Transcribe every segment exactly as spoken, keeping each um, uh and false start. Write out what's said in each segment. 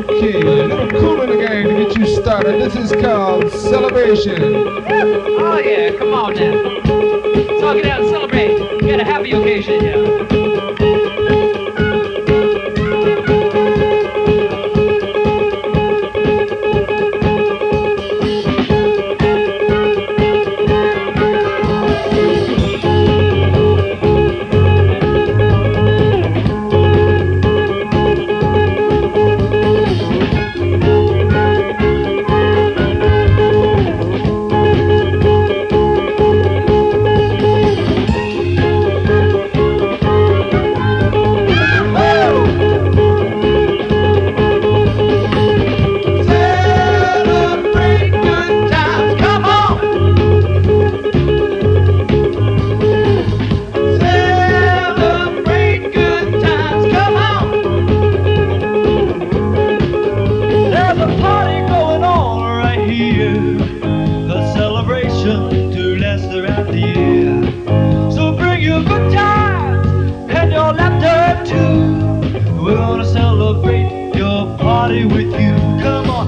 Okay, a little cool in the game to get you started. This is called Celebration. Oh yeah, come on now. So get out and celebrate. We got a happy occasion here. To last throughout the year. So bring your good times and your laughter too. We're gonna celebrate your party with you. Come on,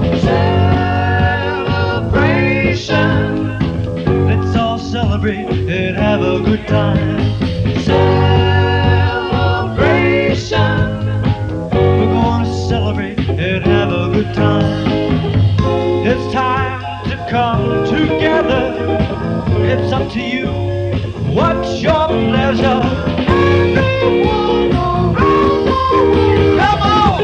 celebration. Let's all celebrate and have a good time. Celebration. We're gonna celebrate and have a good time. It's time to come together. It's up to you. What's your pleasure? Everyone around the world. Come on!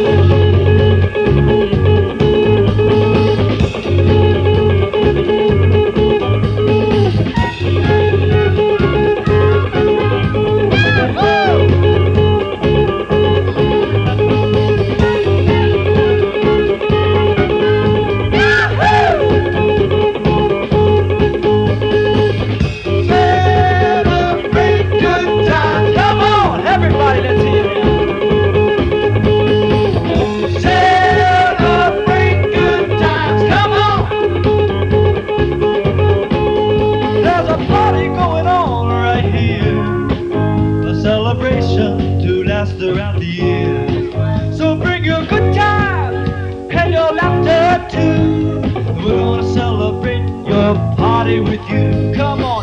To last throughout the year. So bring your good times and your laughter too. We're gonna celebrate your party with you. Come on,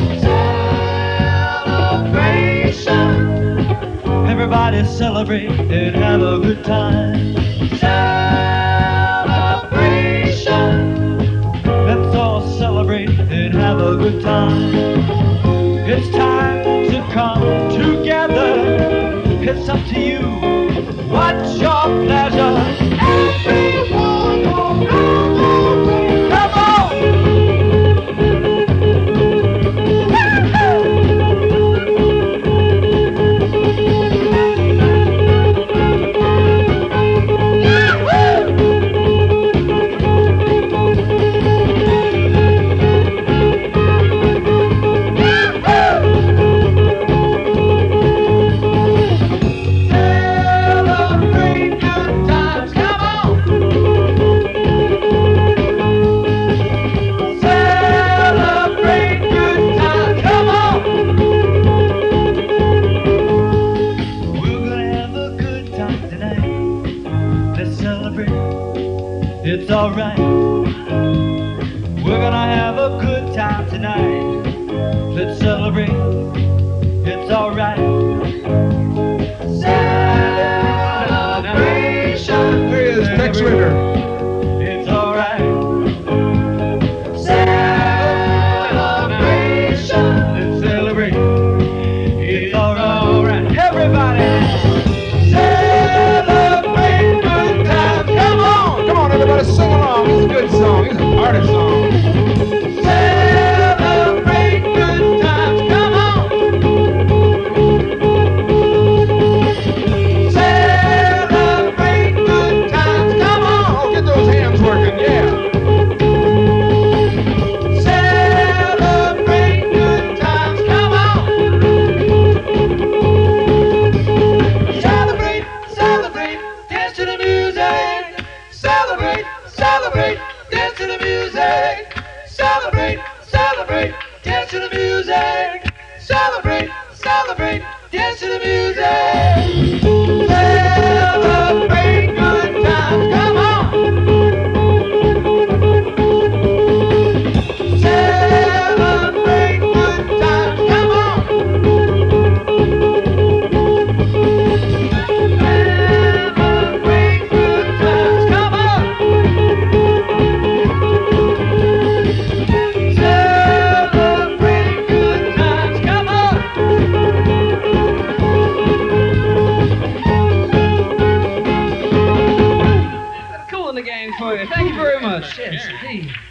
celebration. Everybody celebrate and have a good time. Celebration. Let's all celebrate and have a good time. It's time to come together. It's up to you. What's your pleasure? Everyone around the world. Come on! It's alright. We're gonna have a good time tonight. Let's celebrate. It's alright. Celebration. There he is, Tex Ritter. It's alright. Celebration. Let's celebrate. It's alright. Everybody. Everybody sing along. It's a good song. It's a party song. Celebrate good times. Come on. Celebrate good times. Come on. Oh, get those hands working. Yeah. Celebrate good times. Come on. Celebrate, celebrate, dance to the music. Celebrate, celebrate, dance to the music. Celebrate, celebrate, dance to the music. Celebrate, celebrate, dance to the music. Celebrate good times, come on. Steve.